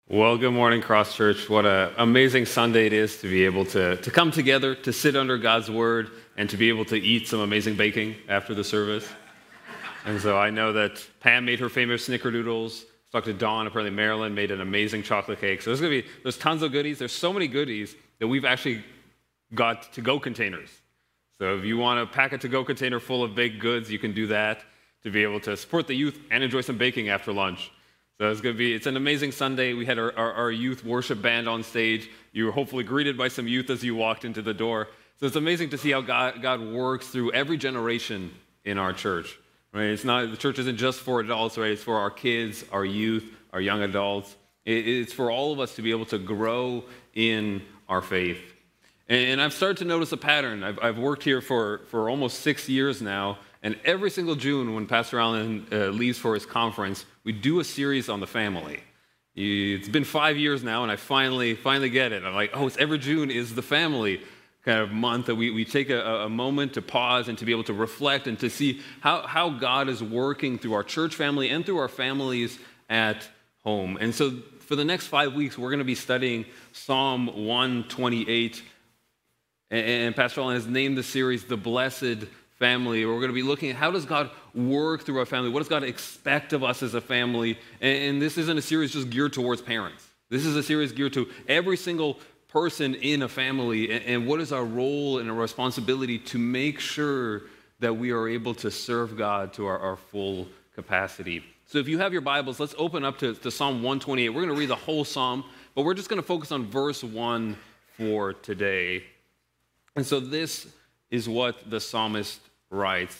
Well, good morning, Cross Church. What an amazing Sunday it is to be able to come together, to sit under God's Word, and to be able to eat some amazing baking after the service. And so I know that Pam made her famous snickerdoodles. Talked to Dawn, apparently Marilyn made an amazing chocolate cake. So there's tons of goodies. There's so many goodies that we've actually got to-go containers. So if you want a packet to-go container full of baked goods, you can do that to be able to support the youth and enjoy some baking after lunch. So it's an amazing Sunday. We had our youth worship band on stage. You were hopefully greeted by some youth as you walked into the door. So it's amazing to see how God works through every generation in our church. Right? The church isn't just for adults, right? It's for our kids, our youth, our young adults. It's for all of us to be able to grow in our faith. And I've started to notice a pattern. I've worked here for almost 6 years now. And every single June when Pastor Allen leaves for his conference, we do a series on the family. It's been 5 years now, and I finally get it. I'm like, it's every June is the family kind of month that we take a moment to pause and to be able to reflect and to see how God is working through our church family and through our families at home. And so for the next 5 weeks, we're going to be studying Psalm 128. And Pastor Allen has named the series The Blessed Family. We're going to be looking at how does God work through our family? What does God expect of us as a family? And this isn't a series just geared towards parents. This is a series geared to every single person in a family. And what is our role and our responsibility to make sure that we are able to serve God to our full capacity? So if you have your Bibles, let's open up to Psalm 128. We're going to read the whole psalm, but we're just going to focus on verse 1 for today. And so this is what the psalmist writes.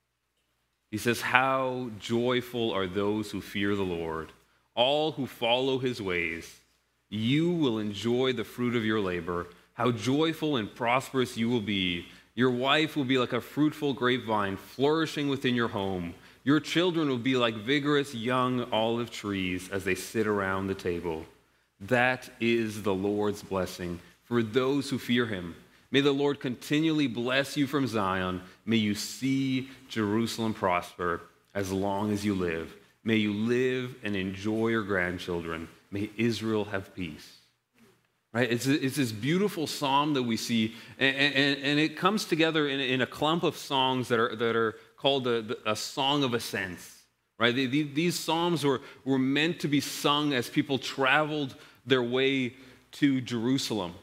He says, "How joyful are those who fear the Lord, all who follow his ways. You will enjoy the fruit of your labor. How joyful and prosperous you will be. Your wife will be like a fruitful grapevine flourishing within your home. Your children will be like vigorous young olive trees as they sit around the table. That is the Lord's blessing for those who fear him. May the Lord continually bless you from Zion. May you see Jerusalem prosper as long as you live. May you live and enjoy your grandchildren. May Israel have peace." Right? It's this beautiful psalm that we see, and it comes together in a clump of songs that are called a song of ascents. Right? These psalms were meant to be sung as people traveled their way to Jerusalem.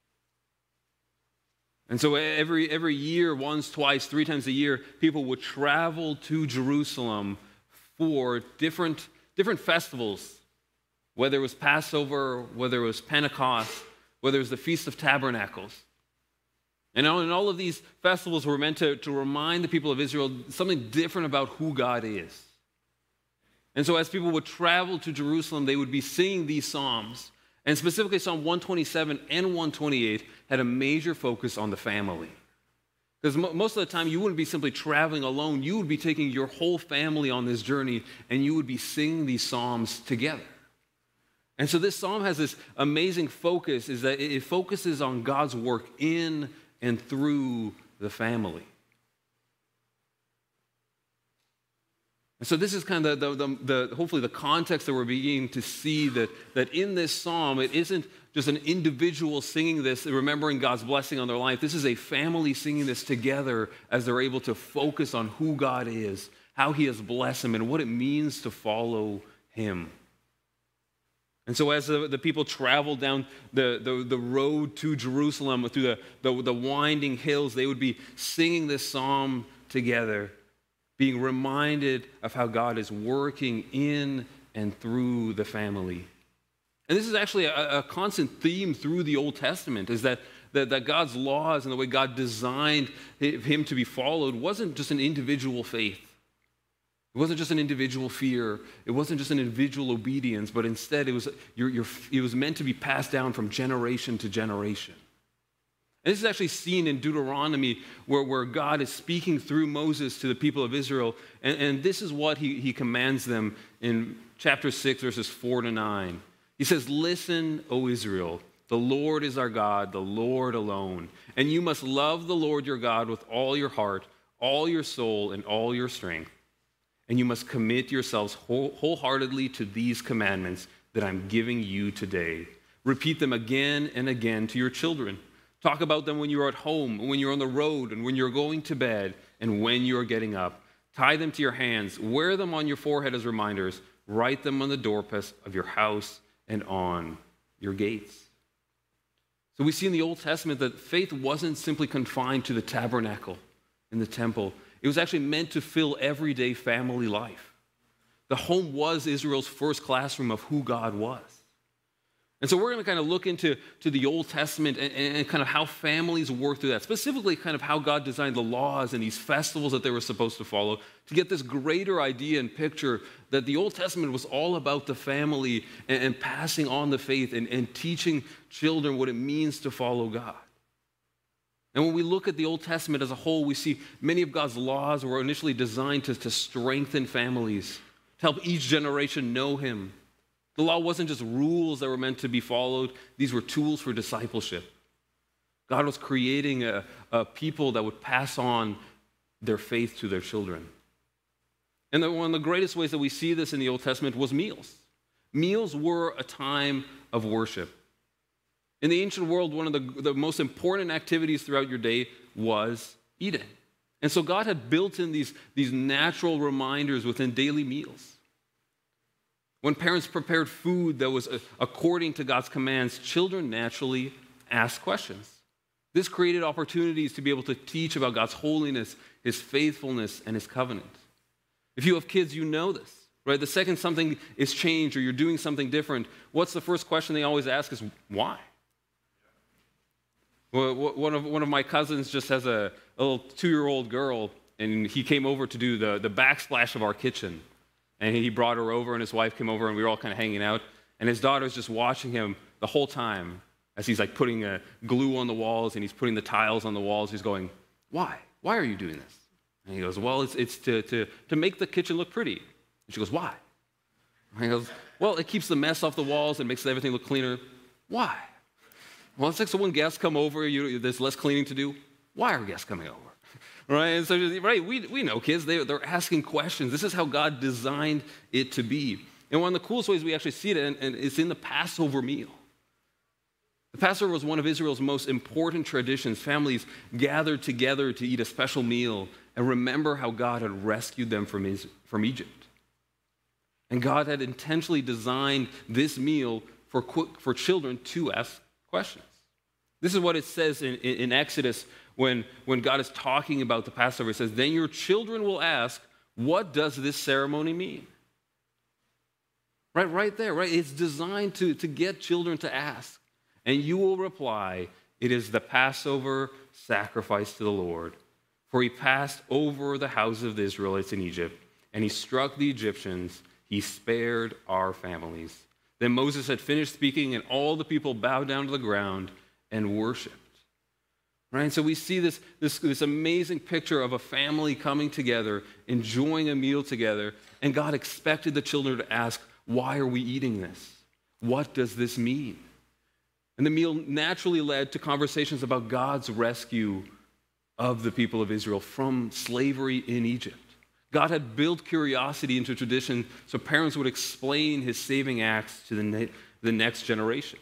And so every year, once, twice, 3 times a year, people would travel to Jerusalem for different festivals, whether it was Passover, whether it was Pentecost, whether it was the Feast of Tabernacles. And all of these festivals were meant to remind the people of Israel something different about who God is. And so as people would travel to Jerusalem, they would be singing these psalms. And specifically, Psalm 127 and 128 had a major focus on the family. Because most of the time, you wouldn't be simply traveling alone. You would be taking your whole family on this journey, and you would be singing these psalms together. And so this psalm has this amazing focus, is that it focuses on God's work in and through the family. And so this is kind of hopefully the context that we're beginning to see that in this psalm, it isn't just an individual singing this, remembering God's blessing on their life. This is a family singing this together as they're able to focus on who God is, how he has blessed them, and what it means to follow him. And so as the people traveled down the road to Jerusalem through the winding hills, they would be singing this psalm together, being reminded of how God is working in and through the family. And this is actually a constant theme through the Old Testament, is that God's laws and the way God designed him to be followed wasn't just an individual faith. It wasn't just an individual fear. It wasn't just an individual obedience, but instead it was meant to be passed down from generation to generation. And this is actually seen in Deuteronomy, where God is speaking through Moses to the people of Israel. And this is what he commands them in chapter 6, verses 4-9. He says, "Listen, O Israel, the Lord is our God, the Lord alone. And you must love the Lord your God with all your heart, all your soul, and all your strength. And you must commit yourselves wholeheartedly to these commandments. that I'm giving you today. Repeat them again and again to your children. Talk about them when you're at home, when you're on the road, and when you're going to bed, and when you're getting up. Tie them to your hands. Wear them on your forehead as reminders. Write them on the doorposts of your house and on your gates. So we see in the Old Testament that faith wasn't simply confined to the tabernacle in the temple. It was actually meant to fill everyday family life. The home was Israel's first classroom of who God was. And so we're going to kind of look into the Old Testament and kind of how families work through that, specifically kind of how God designed the laws and these festivals that they were supposed to follow, to get this greater idea and picture that the Old Testament was all about the family and passing on the faith and teaching children what it means to follow God. And when we look at the Old Testament as a whole, we see many of God's laws were initially designed to strengthen families, to help each generation know Him. The law wasn't just rules that were meant to be followed. These were tools for discipleship. God was creating a people that would pass on their faith to their children. And one of the greatest ways that we see this in the Old Testament was meals. Meals were a time of worship. In the ancient world, one of the most important activities throughout your day was eating. And so God had built in these natural reminders within daily meals. When parents prepared food that was according to God's commands, children naturally asked questions. This created opportunities to be able to teach about God's holiness, His faithfulness, and His covenant. If you have kids, you know this, right? The second something is changed or you're doing something different, what's the first question they always ask is, why? Well, one of my cousins just has a little 2-year-old girl, and he came over to do the backsplash of our kitchen. And he brought her over, and his wife came over, and we were all kind of hanging out. And his daughter's just watching him the whole time as he's like putting glue on the walls, and he's putting the tiles on the walls. He's going, why? Why are you doing this? And he goes, well, it's to make the kitchen look pretty. And she goes, why? And he goes, well, it keeps the mess off the walls and makes everything look cleaner. Why? Well, it's like so when guests come over, there's less cleaning to do. Why are guests coming over? Right? And so, right, we know kids, they're asking questions. This is how God designed it to be. And one of the coolest ways we actually see it, and it's in the Passover meal. The Passover was one of Israel's most important traditions. Families gathered together to eat a special meal and remember how God had rescued them from Egypt. And God had intentionally designed this meal for children to ask questions. This is what it says in Exodus when God is talking about the Passover. It says, then your children will ask, what does this ceremony mean? Right there, right? It's designed to get children to ask. And you will reply, it is the Passover sacrifice to the Lord. For he passed over the houses of the Israelites in Egypt, and he struck the Egyptians. He spared our families. Then Moses had finished speaking, and all the people bowed down to the ground and worshiped. Right? So we see this amazing picture of a family coming together, enjoying a meal together, and God expected the children to ask, why are we eating this? What does this mean? And the meal naturally led to conversations about God's rescue of the people of Israel from slavery in Egypt. God had built curiosity into tradition so parents would explain his saving acts to the next generation.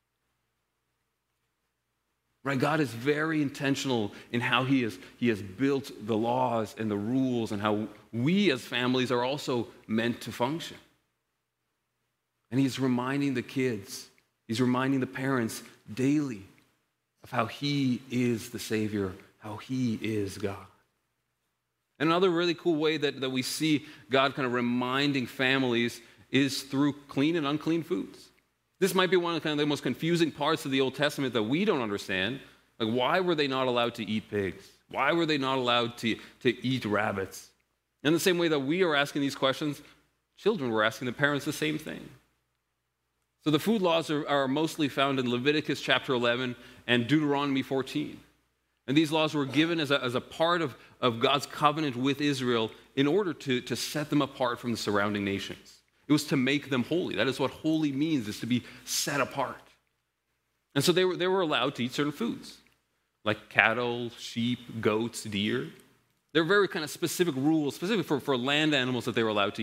Right? God is very intentional in how he has built the laws and the rules and how we as families are also meant to function. And he's reminding the kids, he's reminding the parents daily of how he is the Savior, how he is God. And another really cool way that we see God kind of reminding families is through clean and unclean foods. This might be one of the most confusing parts of the Old Testament that we don't understand. Like, why were they not allowed to eat pigs? Why were they not allowed to eat rabbits? In the same way that we are asking these questions, children were asking the parents the same thing. So the food laws are mostly found in Leviticus chapter 11 and Deuteronomy 14. And these laws were given as a part of God's covenant with Israel in order to set them apart from the surrounding nations. It was to make them holy. That is what holy means, is to be set apart. And so they were allowed to eat certain foods, like cattle, sheep, goats, deer. There are very kind of specific rules, specifically for land animals that they were allowed to eat.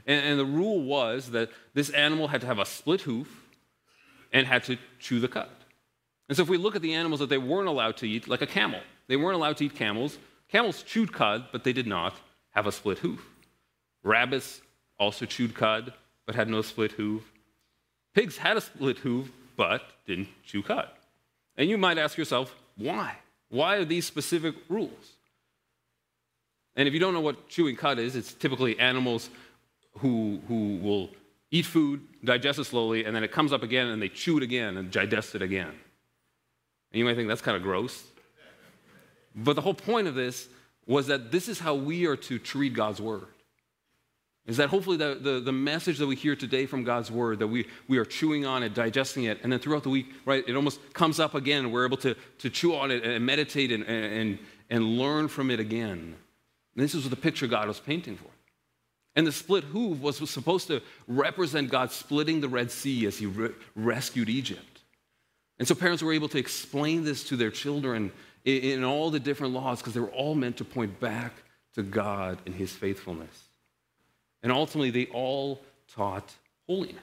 And the rule was that this animal had to have a split hoof and had to chew the cud. And so if we look at the animals that they weren't allowed to eat, like a camel, they weren't allowed to eat camels. Camels chewed cud, but they did not have a split hoof. Rabbits also chewed cud, but had no split hoof. Pigs had a split hoof, but didn't chew cud. And you might ask yourself, why? Why are these specific rules? And if you don't know what chewing cud is, it's typically animals who will eat food, digest it slowly, and then it comes up again and they chew it again and digest it again. And you might think that's kind of gross. But the whole point of this was that this is how we are to treat God's word. Is that hopefully the message that we hear today from God's word, that we are chewing on it, digesting it, and then throughout the week, right, it almost comes up again, and we're able to chew on it and meditate and learn from it again. And this is the picture God was painting for. And the split hoof was supposed to represent God splitting the Red Sea as he rescued Egypt. And so parents were able to explain this to their children in all the different laws because they were all meant to point back to God and his faithfulness. And ultimately, they all taught holiness.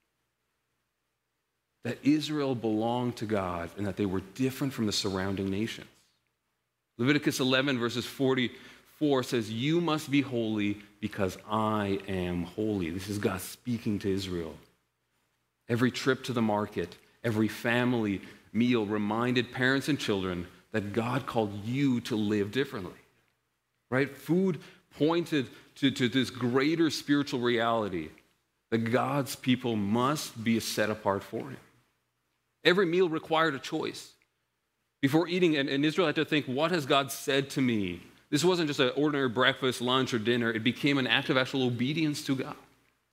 That Israel belonged to God and that they were different from the surrounding nations. Leviticus 11, verses 44 says, "You must be holy because I am holy." This is God speaking to Israel. Every trip to the market, every family meal reminded parents and children that God called you to live differently. Right? Food pointed to this greater spiritual reality that God's people must be set apart for him. Every meal required a choice. Before eating, and Israel had to think, what has God said to me? This wasn't just an ordinary breakfast, lunch, or dinner. It became an act of actual obedience to God.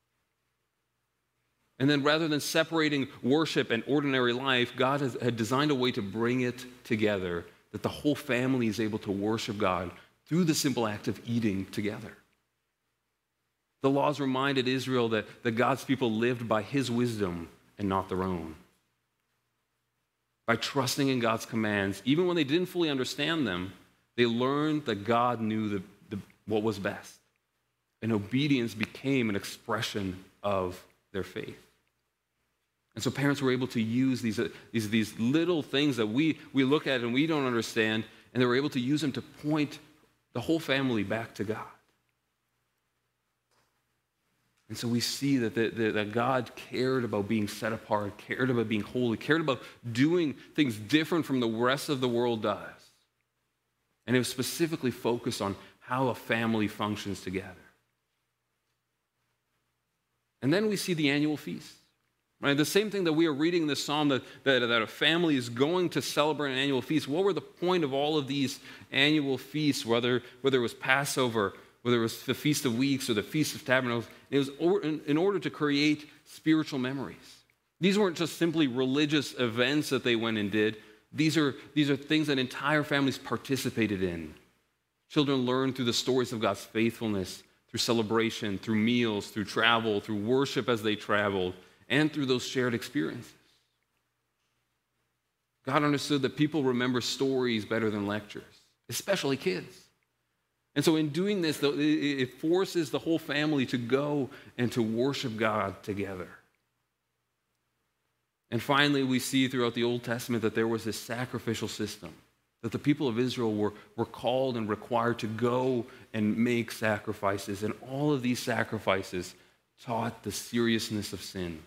And then rather than separating worship and ordinary life, God had designed a way to bring it together, that the whole family is able to worship God through the simple act of eating together. The laws reminded Israel that God's people lived by his wisdom and not their own. By trusting in God's commands, even when they didn't fully understand them, they learned that God knew what was best. And obedience became an expression of their faith. And so parents were able to use these little things that we look at and we don't understand, and they were able to use them to point the whole family back to God. And so we see that God cared about being set apart, cared about being holy, cared about doing things different from the rest of the world does. And it was specifically focused on how a family functions together. And then we see the annual feast. Right? The same thing that we are reading in this psalm, that a family is going to celebrate an annual feast. What were the point of all of these annual feasts, whether it was Passover, whether it was the Feast of Weeks or the Feast of Tabernacles? It was in order to create spiritual memories. These weren't just simply religious events that they went and did. These are things that entire families participated in. Children learned through the stories of God's faithfulness, through celebration, through meals, through travel, through worship as they traveled, and through those shared experiences. God understood that people remember stories better than lectures, especially kids. And so in doing this, it forces the whole family to go and to worship God together. And finally, we see throughout the Old Testament that there was this sacrificial system, that the people of Israel were called and required to go and make sacrifices. And all of these sacrifices taught the seriousness of sin.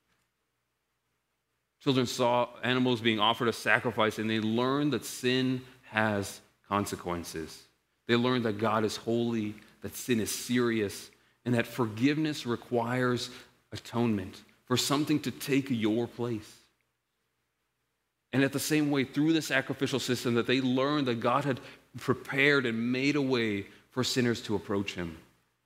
Children saw animals being offered as sacrifice, and they learned that sin has consequences. They learned that God is holy, that sin is serious, and that forgiveness requires atonement for something to take your place. And at the same way, through the sacrificial system, that they learned that God had prepared and made a way for sinners to approach him.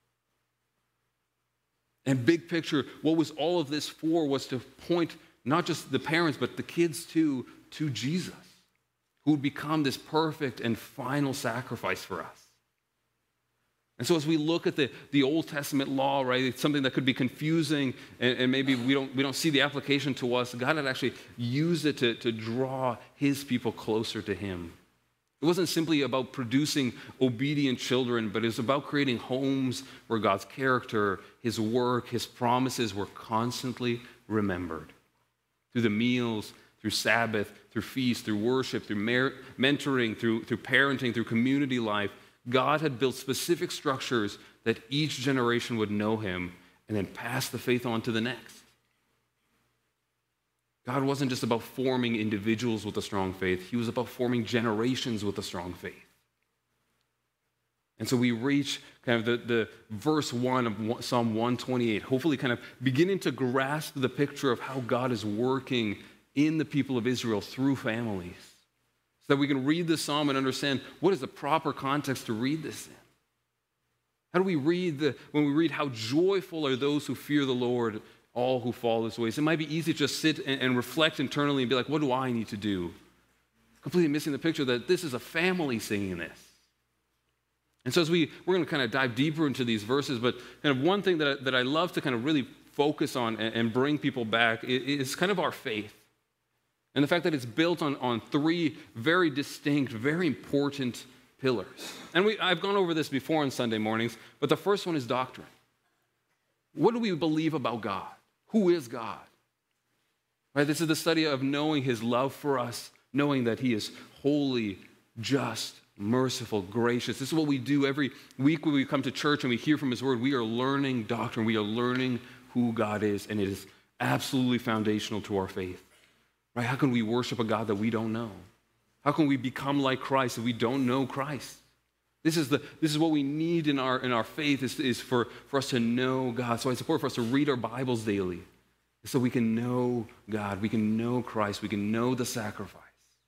And big picture, what was all of this for was to point not just the parents, but the kids too, to Jesus, who would become this perfect and final sacrifice for us. And so as we look at the Old Testament law, right, it's something that could be confusing, and maybe we don't see the application to us. God had actually used it to draw his people closer to him. It wasn't simply about producing obedient children, but it was about creating homes where God's character, his work, his promises were constantly remembered. Through the meals, through Sabbath, through feast, through worship, through mentoring, through parenting, through community life, God had built specific structures that each generation would know him and then pass the faith on to the next. God wasn't just about forming individuals with a strong faith. He was about forming generations with a strong faith. And so we reach kind of the verse 1 of Psalm 128, hopefully kind of beginning to grasp the picture of how God is working in the people of Israel through families, so that we can read this psalm and understand what is the proper context to read this in. How do we read when we read how joyful are those who fear the Lord, all who follow his ways? It might be easy to just sit and reflect internally and be like, what do I need to do? Completely missing the picture that this is a family singing this. And so as we're going to kind of dive deeper into these verses, but kind of one thing that I love to kind of really focus on and bring people back is kind of our faith. And the fact that it's built on three very distinct, very important pillars. And I've gone over this before on Sunday mornings, but the first one is doctrine. What do we believe about God? Who is God? Right? This is the study of knowing his love for us, knowing that he is holy, just, merciful, gracious. This is what we do every week when we come to church and we hear from his word. We are learning doctrine. We are learning who God is, and it is absolutely foundational to our faith. Right? How can we worship a God that we don't know? How can we become like Christ if we don't know Christ? This is what we need in our faith is for us to know God. So I support for us to read our Bibles daily so we can know God, we can know Christ, we can know the sacrifice.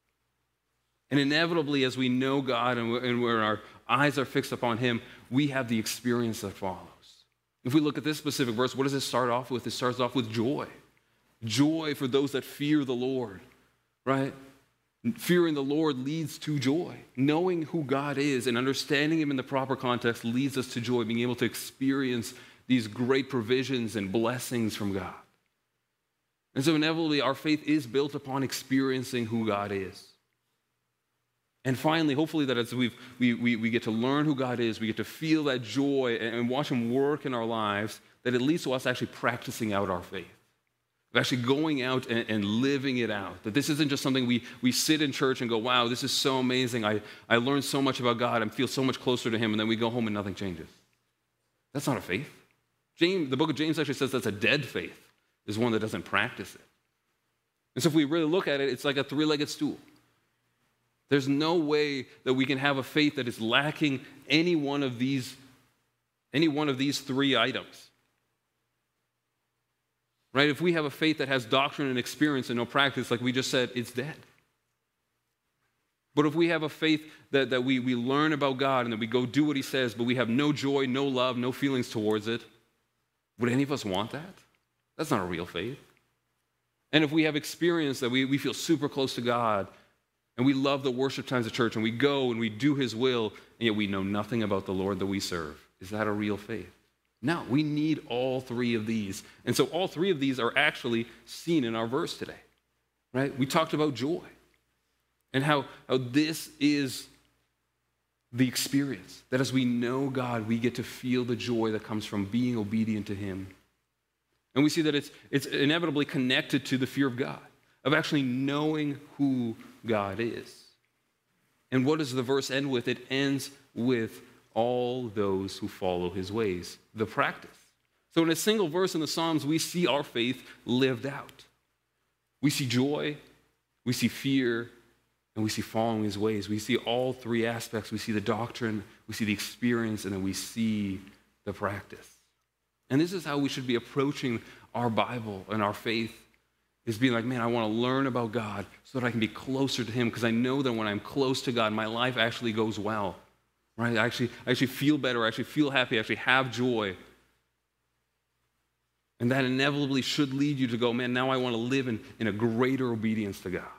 And inevitably, as we know God and where our eyes are fixed upon him, we have the experience that follows. If we look at this specific verse, what does it start off with? It starts off with joy. Joy for those that fear the Lord, right? Fearing the Lord leads to joy. Knowing who God is and understanding him in the proper context leads us to joy, being able to experience these great provisions and blessings from God. And so inevitably, our faith is built upon experiencing who God is. And finally, hopefully that as we get to learn who God is, we get to feel that joy and watch him work in our lives, that it leads to us actually practicing out our faith. Of actually going out and living it out. That this isn't just something we sit in church and go, wow, this is so amazing. I learned so much about God. I feel so much closer to him, and then we go home and nothing changes. That's not a faith. The book of James actually says that's a dead faith, is one that doesn't practice it. And so if we really look at it, it's like a three-legged stool. There's no way that we can have a faith that is lacking any one of these three items. Right? If we have a faith that has doctrine and experience and no practice, like we just said, it's dead. But if we have a faith that we learn about God and that we go do what he says, but we have no joy, no love, no feelings towards it, would any of us want that? That's not a real faith. And if we have experience that we feel super close to God and we love the worship times of church and we go and we do his will, and yet we know nothing about the Lord that we serve, is that a real faith? No, we need all three of these. And so all three of these are actually seen in our verse today, right? We talked about joy and how this is the experience, that as we know God, we get to feel the joy that comes from being obedient to him. And we see that it's inevitably connected to the fear of God, of actually knowing who God is. And what does the verse end with? It ends with all those who follow his ways, the practice. So in a single verse in the Psalms, we see our faith lived out. We see joy, we see fear, and we see following his ways. We see all three aspects. We see the doctrine, we see the experience, and then we see the practice. And this is how we should be approaching our Bible and our faith, is being like, man, I want to learn about God so that I can be closer to him, because I know that when I'm close to God, my life actually goes well. Right? I actually feel better. I actually feel happy. I actually have joy. And that inevitably should lead you to go, man, now I want to live in a greater obedience to God.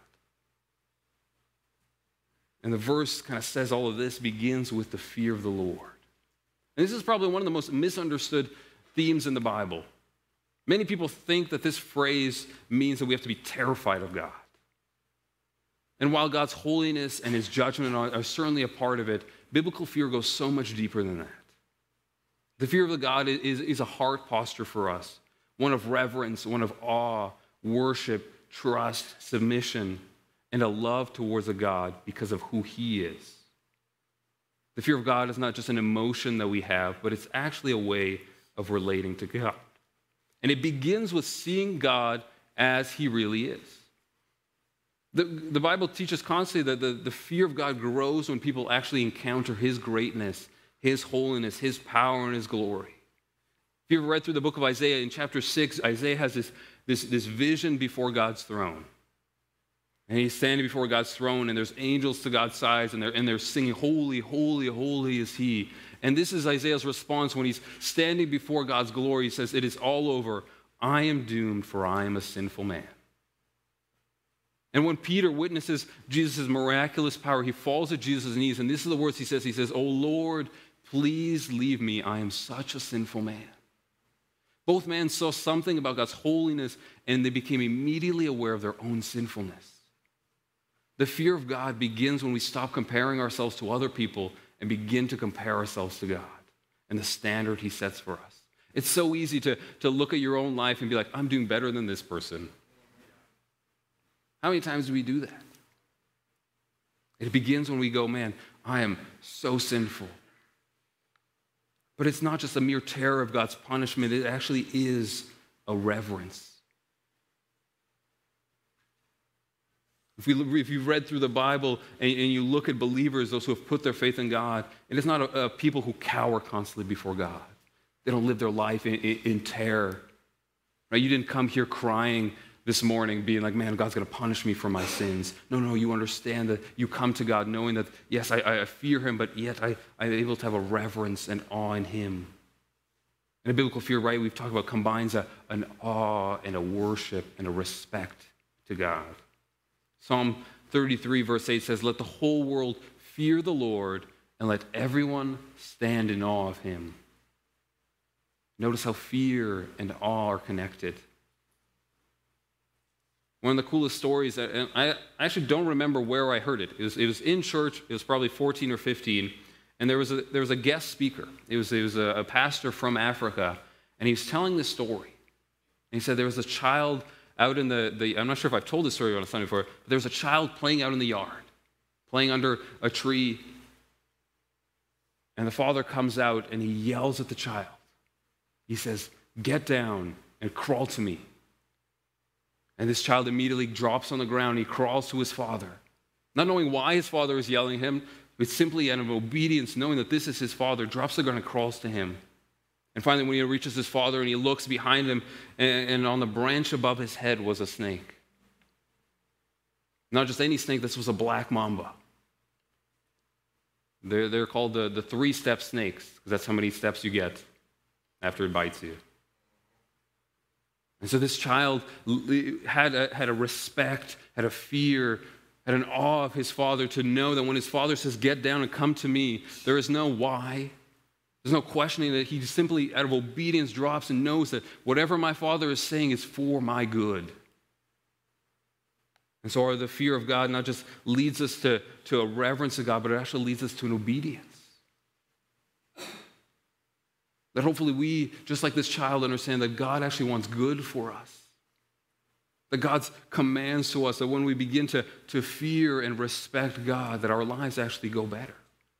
And the verse kind of says all of this begins with the fear of the Lord. And this is probably one of the most misunderstood themes in the Bible. Many people think that this phrase means that we have to be terrified of God. And while God's holiness and his judgment are certainly a part of it, biblical fear goes so much deeper than that. The fear of the God is a heart posture for us, one of reverence, one of awe, worship, trust, submission, and a love towards a God because of who he is. The fear of God is not just an emotion that we have, but it's actually a way of relating to God. And it begins with seeing God as he really is. The Bible teaches constantly that the fear of God grows when people actually encounter his greatness, his holiness, his power, and his glory. If you've read through the book of Isaiah, in chapter 6, Isaiah has this vision before God's throne. And he's standing before God's throne, and there's angels to God's sides, and they're singing, "Holy, holy, holy is he." And this is Isaiah's response when he's standing before God's glory. He says, "It is all over. I am doomed, for I am a sinful man." And when Peter witnesses Jesus' miraculous power, he falls at Jesus' knees, and this is the words he says. He says, "Oh Lord, please leave me. I am such a sinful man." Both men saw something about God's holiness, and they became immediately aware of their own sinfulness. The fear of God begins when we stop comparing ourselves to other people and begin to compare ourselves to God and the standard he sets for us. It's so easy to look at your own life and be like, "I'm doing better than this person." How many times do we do that? It begins when we go, "Man, I am so sinful." But it's not just a mere terror of God's punishment. It actually is a reverence. If you've read through the Bible and you look at believers, those who have put their faith in God, it is not a people who cower constantly before God. They don't live their life in terror. Right? You didn't come here crying this morning being like, "Man, God's going to punish me for my sins." No, you understand that you come to God knowing that, yes, I fear him, but yet I'm able to have a reverence and awe in him. And a biblical fear, right, we've talked about, combines an awe and a worship and a respect to God. Psalm 33, verse 8 says, "Let the whole world fear the Lord, and let everyone stand in awe of him." Notice how fear and awe are connected. One of the coolest stories, and I actually don't remember where I heard it. It was in church. It was probably 14 or 15, and there was a guest speaker. It was a pastor from Africa, and he was telling this story. And he said there was a child out in the I'm not sure if I've told this story on a Sunday before, but there was a child playing out in the yard, playing under a tree, and the father comes out and he yells at the child. He says, "Get down and crawl to me." And this child immediately drops on the ground. He crawls to his father, not knowing why his father is yelling at him, but simply out of obedience, knowing that this is his father, drops the ground and crawls to him. And finally, when he reaches his father and he looks behind him, and on the branch above his head was a snake. Not just any snake, this was a black mamba. They're called the three-step snakes, because that's how many steps you get after it bites you. And so this child had a respect, had a fear, had an awe of his father, to know that when his father says, "Get down and come to me," there is no why. There's no questioning that. He simply, out of obedience, drops and knows that whatever my father is saying is for my good. And so the fear of God not just leads us to a reverence of God, but it actually leads us to an obedience. That hopefully we, just like this child, understand that God actually wants good for us. That God's commands to us, that when we begin to fear and respect God, that our lives actually go better.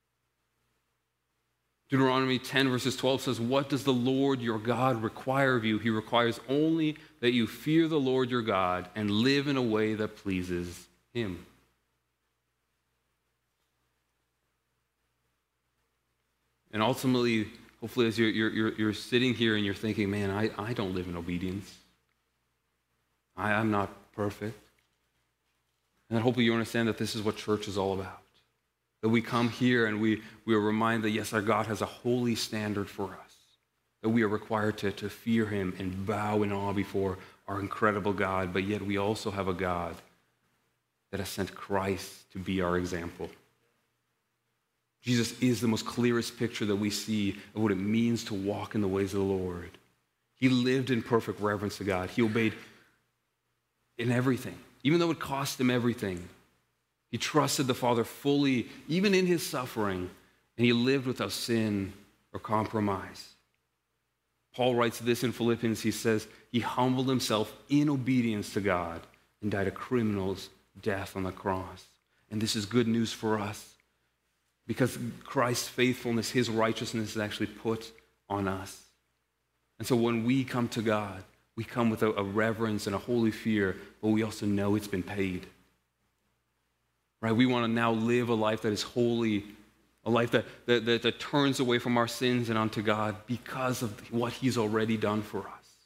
Deuteronomy 10 verses 12 says, "What does the Lord your God require of you? He requires only that you fear the Lord your God and live in a way that pleases him." And ultimately, hopefully as you're sitting here and you're thinking, "Man, I don't live in obedience. I'm not perfect." And then hopefully you understand that this is what church is all about. That we come here and we are reminded that, yes, our God has a holy standard for us. That we are required to fear him and bow in awe before our incredible God. But yet we also have a God that has sent Christ to be our example. Jesus is the most clearest picture that we see of what it means to walk in the ways of the Lord. He lived in perfect reverence to God. He obeyed in everything, even though it cost him everything. He trusted the Father fully, even in his suffering, and he lived without sin or compromise. Paul writes this in Philippians. He says, he humbled himself in obedience to God and died a criminal's death on the cross. And this is good news for us because Christ's faithfulness, his righteousness is actually put on us. And so when we come to God, we come with a reverence and a holy fear, but we also know it's been paid. Right? We want to now live a life that is holy, a life that turns away from our sins and onto God because of what he's already done for us.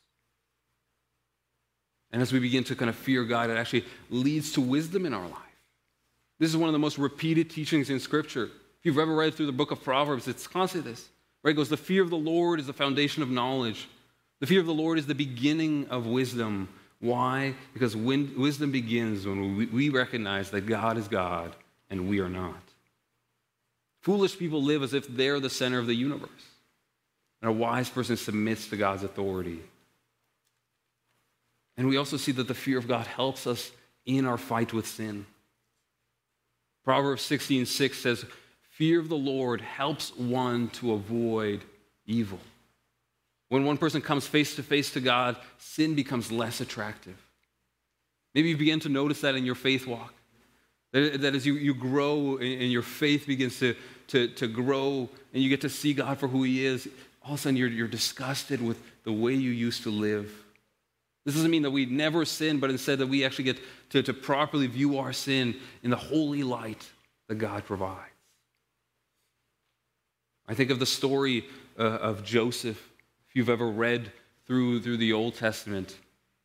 And as we begin to kind of fear God, it actually leads to wisdom in our life. This is one of the most repeated teachings in Scripture. If you've ever read through the book of Proverbs, it's constantly this. Right? It goes, the fear of the Lord is the foundation of knowledge. The fear of the Lord is the beginning of wisdom. Why? Because wisdom begins when we recognize that God is God and we are not. Foolish people live as if they're the center of the universe. And a wise person submits to God's authority. And we also see that the fear of God helps us in our fight with sin. Proverbs 16:6 says, fear of the Lord helps one to avoid evil. When one person comes face to face to God, sin becomes less attractive. Maybe you begin to notice that in your faith walk. That as you grow and your faith begins to grow and you get to see God for who he is, all of a sudden you're disgusted with the way you used to live. This doesn't mean that we never sin, but instead that we actually get to properly view our sin in the holy light that God provides. I think of the story of Joseph. If you've ever read through the Old Testament,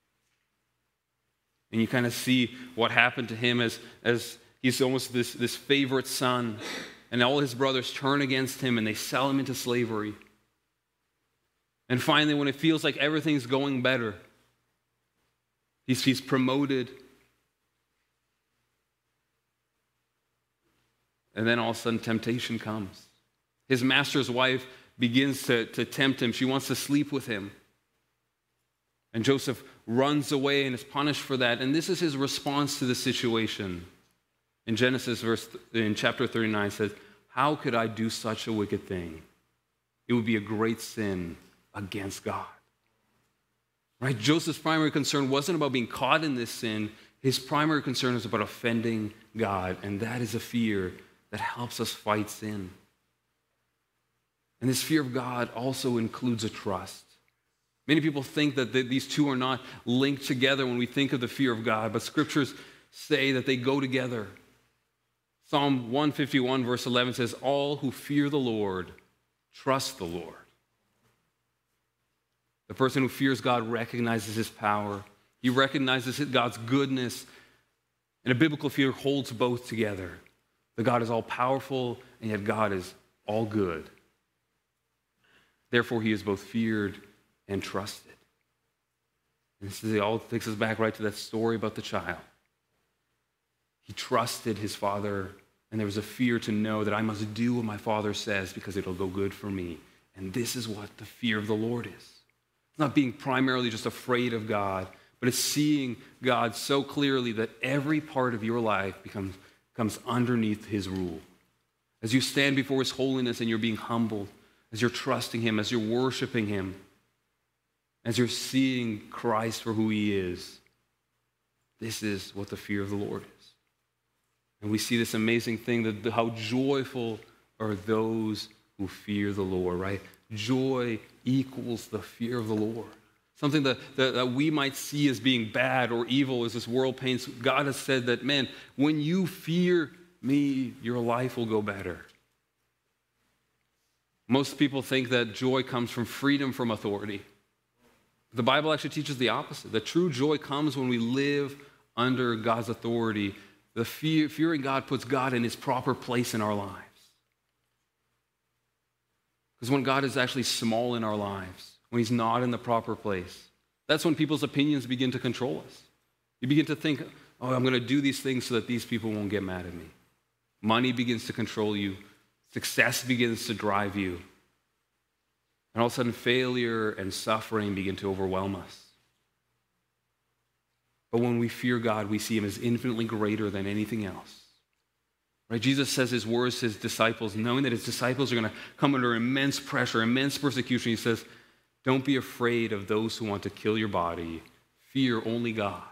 and you kind of see what happened to him as he's almost this favorite son, and all his brothers turn against him and they sell him into slavery. And finally, when it feels like everything's going better, he's promoted. And then all of a sudden temptation comes. His master's wife begins to tempt him. She wants to sleep with him. And Joseph runs away and is punished for that. And this is his response to the situation. In Genesis, in chapter 39, it says, how could I do such a wicked thing? It would be a great sin against God. Right? Joseph's primary concern wasn't about being caught in this sin. His primary concern was about offending God. And that is a fear that helps us fight sin. And this fear of God also includes a trust. Many people think that these two are not linked together when we think of the fear of God, but scriptures say that they go together. Psalm 151 verse 11 says, all who fear the Lord trust the Lord. The person who fears God recognizes his power. He recognizes God's goodness. And a biblical fear holds both together. That God is all powerful and yet God is all good. Therefore, he is both feared and trusted. And this all takes us back right to that story about the child. He trusted his father, and there was a fear to know that I must do what my father says because it'll go good for me. And this is what the fear of the Lord is. It's not being primarily just afraid of God, but it's seeing God so clearly that every part of your life comes underneath his rule. As you stand before his holiness and you're being humbled, as you're trusting him, as you're worshiping him, as you're seeing Christ for who he is, this is what the fear of the Lord is. And we see this amazing thing, that how joyful are those who fear the Lord, right? Joy equals the fear of the Lord. Something that we might see as being bad or evil as this world paints. God has said that, man, when you fear me, your life will go better. Most people think that joy comes from freedom from authority. The Bible actually teaches the opposite. That true joy comes when we live under God's authority. The fearing God puts God in his proper place in our lives. Because when God is actually small in our lives, when he's not in the proper place, that's when people's opinions begin to control us. You begin to think, oh, I'm going to do these things so that these people won't get mad at me. Money begins to control you. Success begins to drive you. And all of a sudden, failure and suffering begin to overwhelm us. But when we fear God, we see him as infinitely greater than anything else. Right? Jesus says his words to his disciples, knowing that his disciples are going to come under immense pressure, immense persecution. He says, don't be afraid of those who want to kill your body. Fear only God.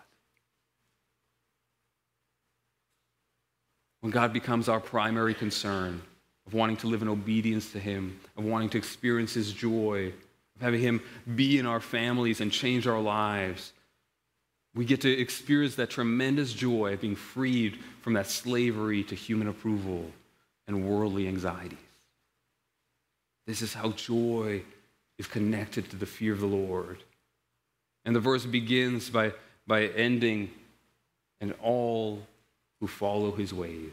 When God becomes our primary concern, of wanting to live in obedience to him, of wanting to experience his joy, of having him be in our families and change our lives, we get to experience that tremendous joy of being freed from that slavery to human approval and worldly anxieties. This is how joy is connected to the fear of the Lord. And the verse begins by ending, and all who follow his ways.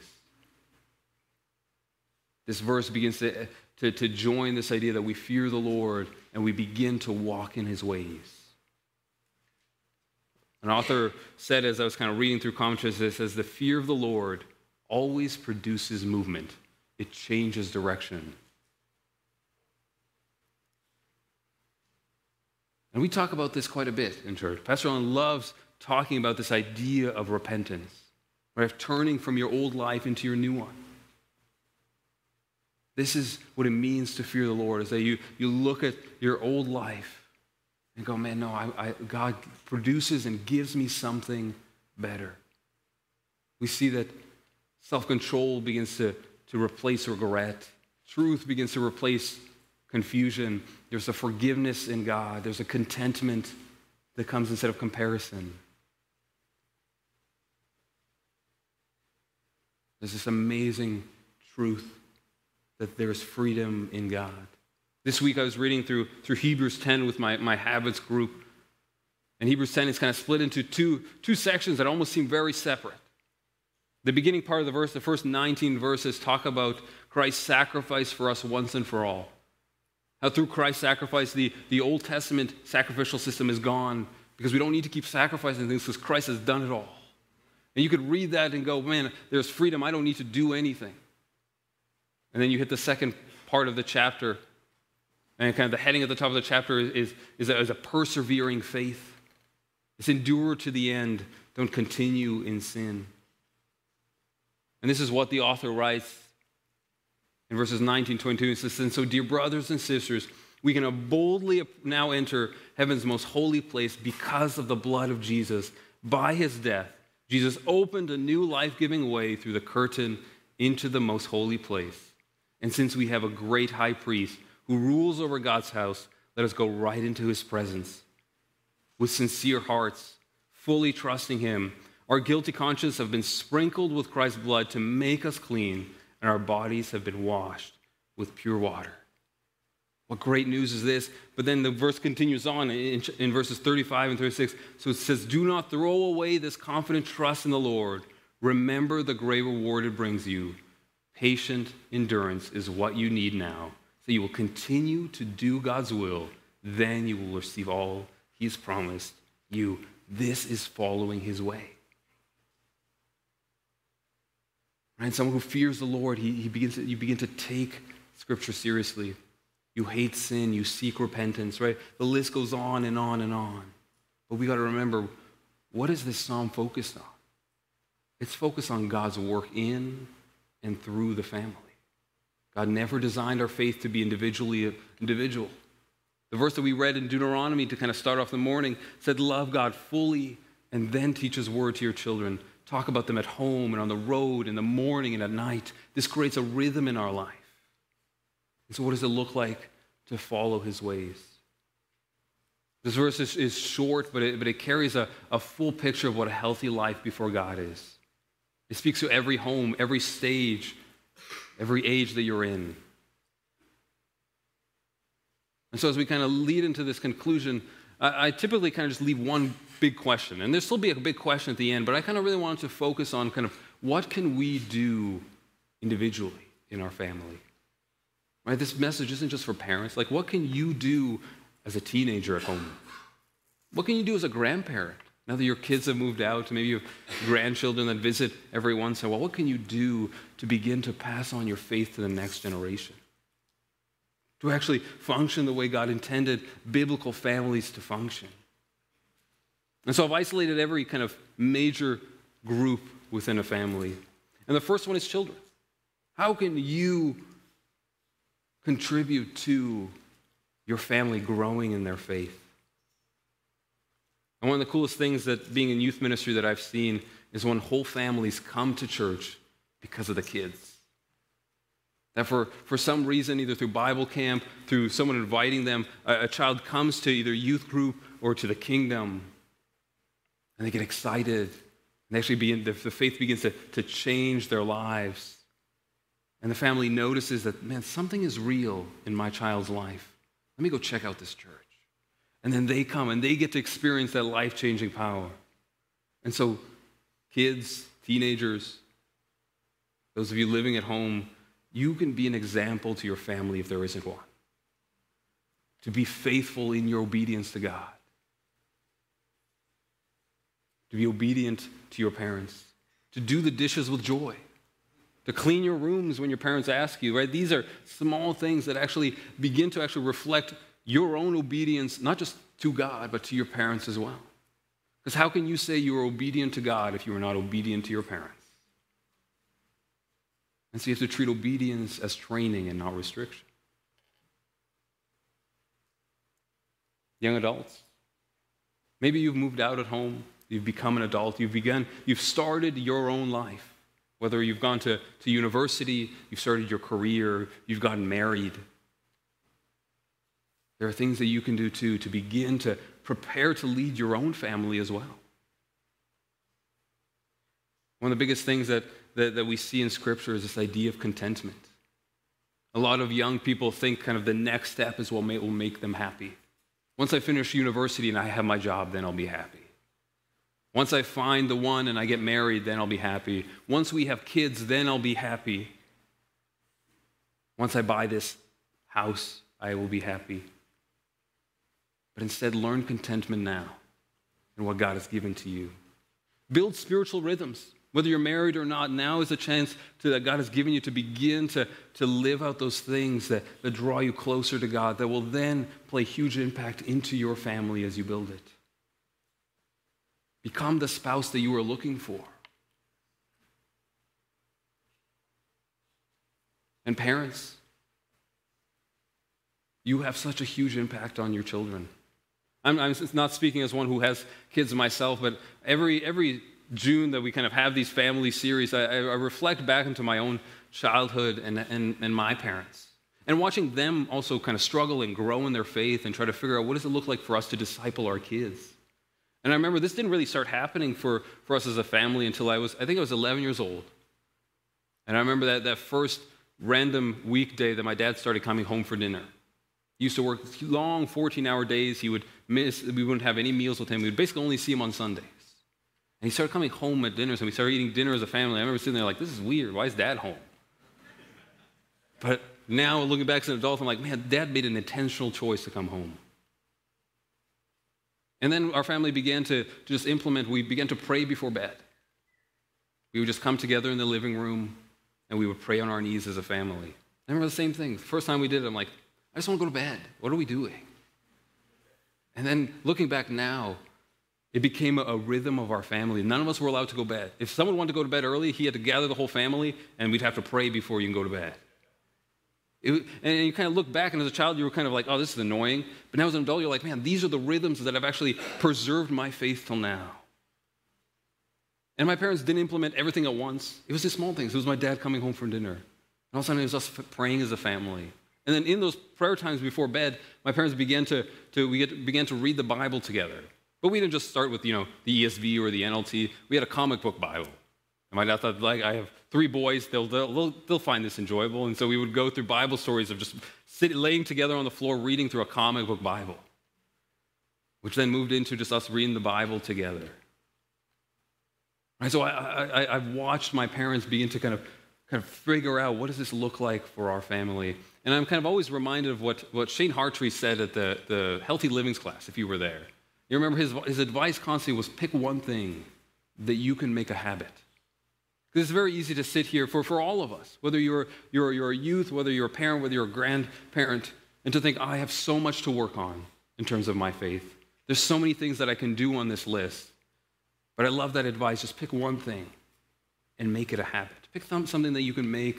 This verse begins to join this idea that we fear the Lord and we begin to walk in his ways. An author said, as I was kind of reading through commentaries, it says, the fear of the Lord always produces movement. It changes direction. And we talk about this quite a bit in church. Pastor Allen loves talking about this idea of repentance, right? Of turning from your old life into your new one. This is what it means to fear the Lord, is that you look at your old life and go, man, no, God produces and gives me something better. We see that self-control begins to replace regret. Truth begins to replace confusion. There's a forgiveness in God. There's a contentment that comes instead of comparison. There's this amazing truth that there's freedom in God. This week I was reading through Hebrews 10 with my habits group. And Hebrews 10 is kind of split into two sections that almost seem very separate. The beginning part of the verse, the first 19 verses, talk about Christ's sacrifice for us once and for all. How through Christ's sacrifice, the Old Testament sacrificial system is gone because we don't need to keep sacrificing things because Christ has done it all. And you could read that and go, man, there's freedom. I don't need to do anything. And then you hit the second part of the chapter, and kind of the heading at the top of the chapter is a persevering faith. It's endure to the end. Don't continue in sin. And this is what the author writes in verses 19, 22. It says, and so, dear brothers and sisters, we can boldly now enter heaven's most holy place because of the blood of Jesus. By his death, Jesus opened a new life-giving way through the curtain into the most holy place. And since we have a great high priest who rules over God's house, let us go right into his presence with sincere hearts, fully trusting him. Our guilty consciences have been sprinkled with Christ's blood to make us clean, and our bodies have been washed with pure water. What great news is this? But then the verse continues on in verses 35 and 36. So it says, do not throw away this confident trust in the Lord. Remember the great reward it brings you. Patient endurance is what you need now. So you will continue to do God's will. Then you will receive all he's promised you. This is following his way. Right? Someone who fears the Lord, you begin to take Scripture seriously. You hate sin, you seek repentance, right? The list goes on and on and on. But we got to remember, what is this psalm focused on? It's focused on God's work in and through the family. God never designed our faith to be individual. The verse that we read in Deuteronomy to kind of start off the morning said, love God fully and then teach his word to your children. Talk about them at home and on the road, in the morning and at night. This creates a rhythm in our life. And so what does it look like to follow his ways? This verse is short, but it carries a full picture of what a healthy life before God is. It speaks to every home, every stage, every age that you're in. And so as we kind of lead into this conclusion, I typically kind of just leave one big question. And there'll still be a big question at the end, but I kind of really wanted to focus on kind of what can we do individually in our family? Right? This message isn't just for parents. Like, what can you do as a teenager at home? What can you do as a grandparent? Now that your kids have moved out, maybe you have grandchildren that visit every once in a while, what can you do to begin to pass on your faith to the next generation? To actually function the way God intended biblical families to function. And so I've isolated every kind of major group within a family. And the first one is children. How can you contribute to your family growing in their faith? And one of the coolest things that being in youth ministry that I've seen is when whole families come to church because of the kids. That for some reason, either through Bible camp, through someone inviting them, a child comes to either youth group or to the kingdom, and they get excited. And actually the faith begins to change their lives. And the family notices that, man, something is real in my child's life. Let me go check out this church. And then they come and they get to experience that life-changing power. And so kids, teenagers, those of you living at home, you can be an example to your family if there isn't one. To be faithful in your obedience to God. To be obedient to your parents. To do the dishes with joy. To clean your rooms when your parents ask you, right? These are small things that actually begin to actually reflect your own obedience, not just to God, but to your parents as well. Because how can you say you are obedient to God if you are not obedient to your parents? And so you have to treat obedience as training and not restriction. Young adults, maybe you've moved out at home, you've become an adult, you've started your own life. Whether you've gone to university, you've started your career, you've gotten married. There are things that you can do too to begin to prepare to lead your own family as well. One of the biggest things that we see in Scripture is this idea of contentment. A lot of young people think kind of the next step is what will make them happy. Once I finish university and I have my job, then I'll be happy. Once I find the one and I get married, then I'll be happy. Once we have kids, then I'll be happy. Once I buy this house, I will be happy. But instead, learn contentment now in what God has given to you. Build spiritual rhythms. Whether you're married or not, now is a chance that God has given you to begin to live out those things that draw you closer to God, that will then play huge impact into your family as you build it. Become the spouse that you are looking for. And parents, you have such a huge impact on your children. I'm not speaking as one who has kids myself, but every June that we kind of have these family series, I reflect back into my own childhood and my parents. And watching them also kind of struggle and grow in their faith and try to figure out what does it look like for us to disciple our kids. And I remember this didn't really start happening for us as a family until I think I was 11 years old. And I remember that first random weekday that my dad started coming home for dinner. He used to work long 14-hour days. We wouldn't have any meals with him. We would basically only see him on Sundays. And he started coming home at dinners, and we started eating dinner as a family. I remember sitting there like, this is weird. Why is Dad home? But now, looking back as an adult, I'm like, man, Dad made an intentional choice to come home. And then our family began to just implement, we began to pray before bed. We would just come together in the living room, and we would pray on our knees as a family. I remember the same thing. The first time we did it, I'm like, I just want to go to bed. What are we doing? And then looking back now, it became a rhythm of our family. None of us were allowed to go to bed. If someone wanted to go to bed early, he had to gather the whole family, and we'd have to pray before you can go to bed. And you kind of look back, and as a child, you were kind of like, oh, this is annoying. But now as an adult, you're like, man, these are the rhythms that have actually preserved my faith till now. And my parents didn't implement everything at once. It was the small things. It was my dad coming home from dinner. And all of a sudden, it was us praying as a family. And then in those prayer times before bed, my parents began to read the Bible together. But we didn't just start with, the ESV or the NLT. We had a comic book Bible. And my dad thought, like, I have 3 boys, they'll find this enjoyable. And so we would go through Bible stories of just laying together on the floor, reading through a comic book Bible, which then moved into just us reading the Bible together. And so I've watched my parents begin to kind of figure out what does this look like for our family. And I'm kind of always reminded of what Shane Hartree said at the Healthy Livings class, if you were there. You remember his advice constantly was pick one thing that you can make a habit. Because it's very easy to sit here for all of us, whether you're a youth, whether you're a parent, whether you're a grandparent, and to think, I have so much to work on in terms of my faith. There's so many things that I can do on this list. But I love that advice. Just pick one thing and make it a habit. Pick something that you can make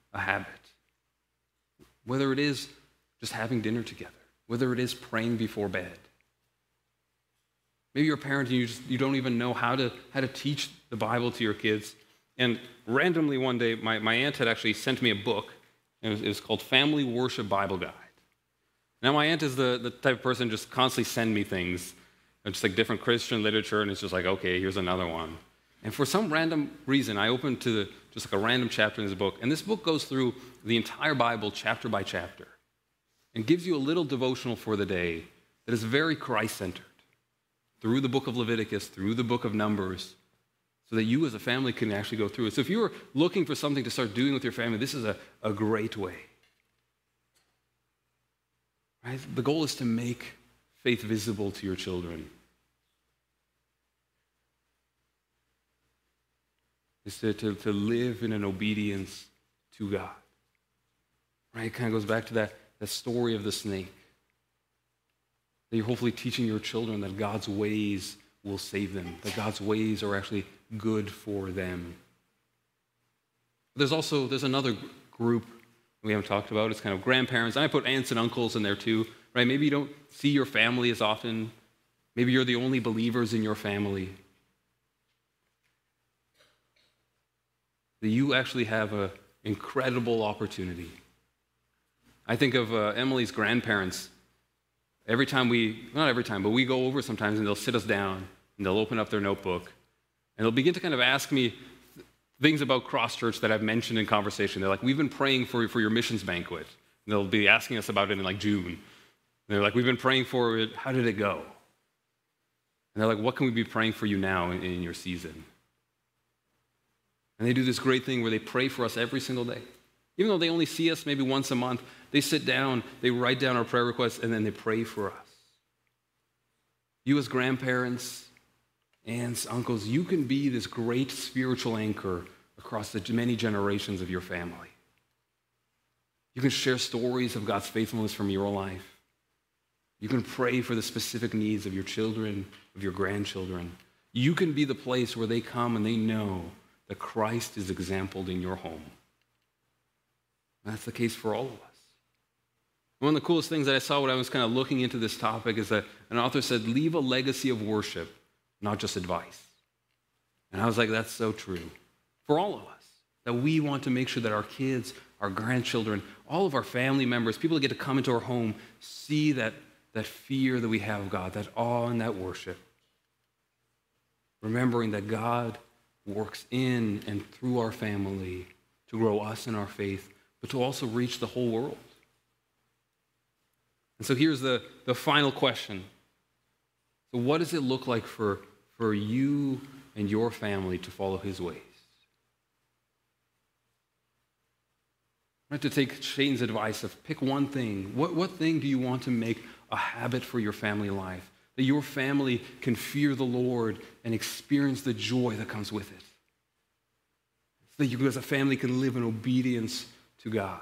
a habit. Whether it is just having dinner together, whether it is praying before bed. Maybe you're a parent and you don't even know how to teach the Bible to your kids. And randomly one day, my aunt had actually sent me a book. It was called Family Worship Bible Guide. Now, my aunt is the type of person just constantly send me things, just like different Christian literature, and it's just like, okay, here's another one. And for some random reason, I opened to just like a random chapter in this book, and this book goes through the entire Bible chapter by chapter and gives you a little devotional for the day that is very Christ-centered, through the book of Leviticus, through the book of Numbers, so that you as a family can actually go through it. So if you're looking for something to start doing with your family, this is a great way. Right? The goal is to make faith visible to your children. Is to live in an obedience to God. Right? It kind of goes back to that story of the snake. That you're hopefully teaching your children that God's ways will save them, that God's ways are actually good for them. There's another group we haven't talked about. It's kind of grandparents. And I put aunts and uncles in there too, right? Maybe you don't see your family as often. Maybe you're the only believers in your family. That you actually have an incredible opportunity. I think of Emily's grandparents. Not every time, but we go over sometimes and they'll sit us down and they'll open up their notebook and they'll begin to kind of ask me things about Cross Church that I've mentioned in conversation. They're like, we've been praying for your missions banquet. And they'll be asking us about it in like June. And they're like, we've been praying for it. How did it go? And they're like, what can we be praying for you now in your season? And they do this great thing where they pray for us every single day. Even though they only see us maybe once a month, they sit down, they write down our prayer requests, and then they pray for us. You as grandparents, aunts, uncles, you can be this great spiritual anchor across the many generations of your family. You can share stories of God's faithfulness from your life. You can pray for the specific needs of your children, of your grandchildren. You can be the place where they come and they know that Christ is exampled in your home. And that's the case for all of us. One of the coolest things that I saw when I was kind of looking into this topic is that an author said, leave a legacy of worship, not just advice. And I was like, that's so true. For all of us, that we want to make sure that our kids, our grandchildren, all of our family members, people that get to come into our home, see that fear that we have of God, that awe and that worship. Remembering that God works in and through our family to grow us in our faith, but to also reach the whole world. And so here's the final question. So what does it look like for you and your family to follow his ways? I have to take Shane's advice of pick one thing. What thing do you want to make a habit for your family life? That your family can fear the Lord and experience the joy that comes with it. So that you as a family can live in obedience to God.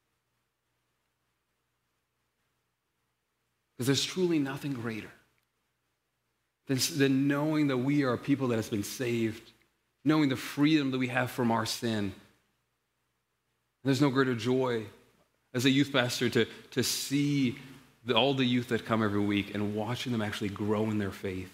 Because there's truly nothing greater than knowing that we are a people that has been saved, knowing the freedom that we have from our sin. There's no greater joy as a youth pastor to see all the youth that come every week and watching them actually grow in their faith.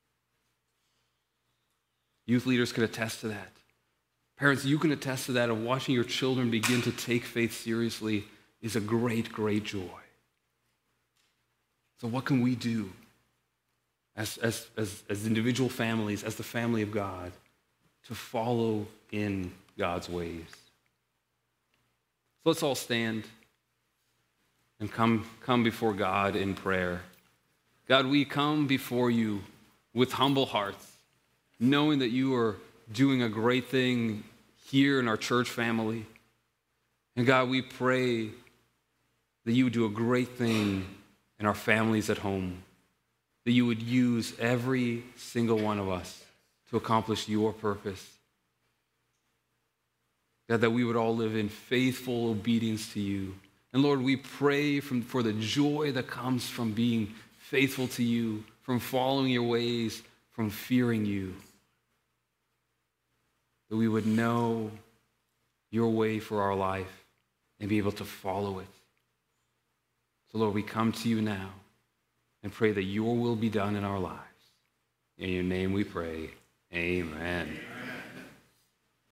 Youth leaders can attest to that. Parents, you can attest to that, of watching your children begin to take faith seriously is a great, great joy. So what can we do as individual families, as the family of God, to follow in God's ways? So let's all stand and come before God in prayer. God, we come before you with humble hearts, knowing that you are doing a great thing here in our church family. And God, we pray that you would do a great thing in our families at home, that you would use every single one of us to accomplish your purpose. God, that we would all live in faithful obedience to you. And Lord, we pray for the joy that comes from being faithful to you, from following your ways, from fearing you. That we would know your way for our life and be able to follow it. So, Lord, we come to you now and pray that your will be done in our lives. In your name we pray, amen.